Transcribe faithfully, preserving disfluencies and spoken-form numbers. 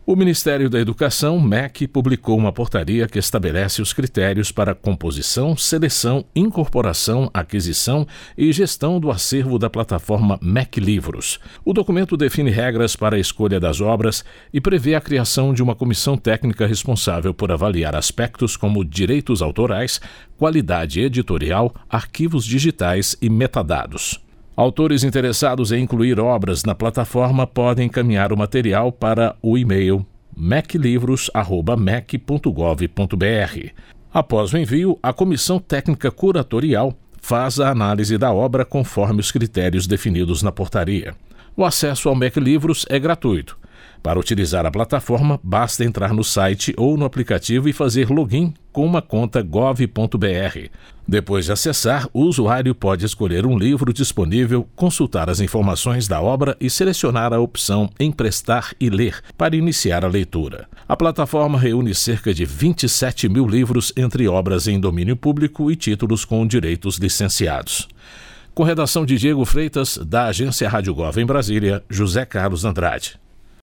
O Ministério da Educação, M E C, publicou uma portaria que estabelece os critérios para composição, seleção, incorporação, aquisição e gestão do acervo da plataforma M E C Livros. O documento define regras para a escolha das obras e prevê a criação de uma comissão técnica responsável por avaliar aspectos como direitos autorais, qualidade editorial, arquivos digitais e metadados. Autores interessados em incluir obras na plataforma podem encaminhar o material para o e-mail meclivros arroba mec ponto gov ponto br. Após o envio, a Comissão Técnica Curatorial faz a análise da obra conforme os critérios definidos na portaria. O acesso ao M E C Livros é gratuito. Para utilizar a plataforma, basta entrar no site ou no aplicativo e fazer login com uma conta gov ponto br. Depois de acessar, o usuário pode escolher um livro disponível, consultar as informações da obra e selecionar a opção Emprestar e Ler para iniciar a leitura. A plataforma reúne cerca de vinte e sete mil livros entre obras em domínio público e títulos com direitos licenciados. Com redação de Diego Freitas, da Agência Rádio Gov em Brasília, José Carlos Andrade.